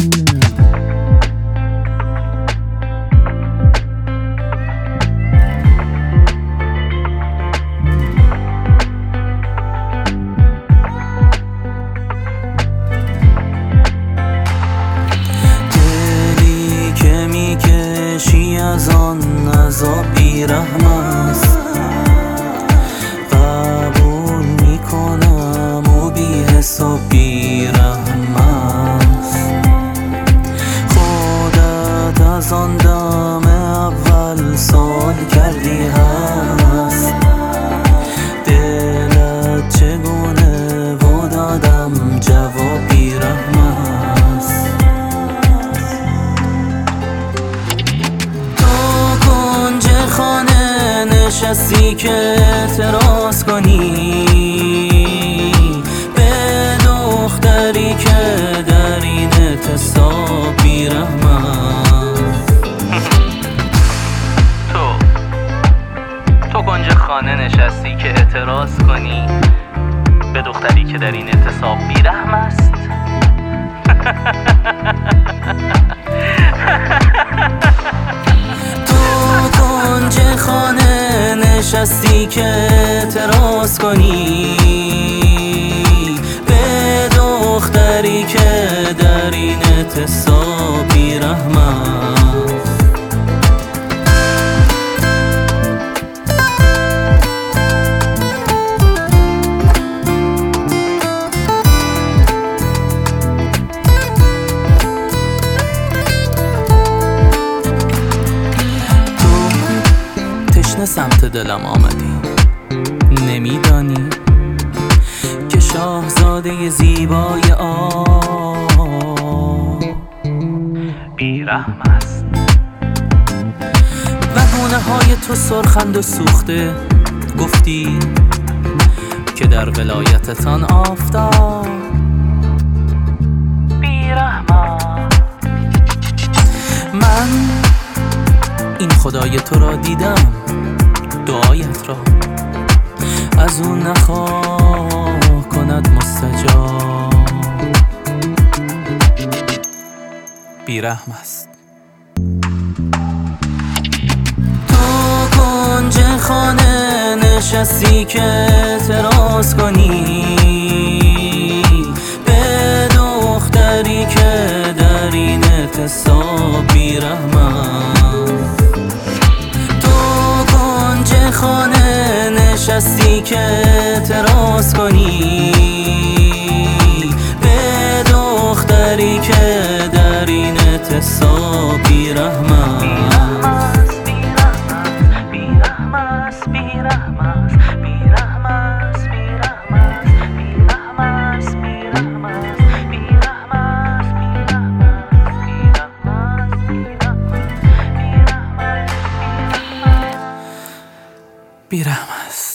از آن عذاب بی‌رحم است، قبول میکنم و بی حساب بی‌رحم است. خودت از آن دم اول سال کردی هست، دلت چگونه و دادم جواب بی‌رحم است. خانه نشستی که اعتراض کنی به دختری که در این اعتصاب بی‌رحم است. تو کنج خانه نشستی که اعتراض کنی به دختری که در این اعتصاب بی‌رحم است. خانه نشستی که اعتراض کنی به دختری که در این اعتصاب بی‌رحم است. سمت دلم آمدی، نمیدانی که شاهزاده زیبای بی‌رحم است و گونه های تو سرخند و سوخته. گفتی که در ولایتتان آفتاب بی‌رحم است. من این خدای تو را دیدم، دعایت را از اون نخواه کند مستجاب. بی‌رحم است. تو کنج خانه نشستی که اعتراض کنی به دختری که در این اعتصاب بی‌رحم است. خانه نشستی که اعتراض کنی به دختری که در این اعتصاب بی‌رحم است. بی‌رحم است، بی‌رحم است، بی‌رحم است، بی‌رحم است، بی‌رحم است، بی‌رحم است، بی‌رحم است، بی‌رحم است.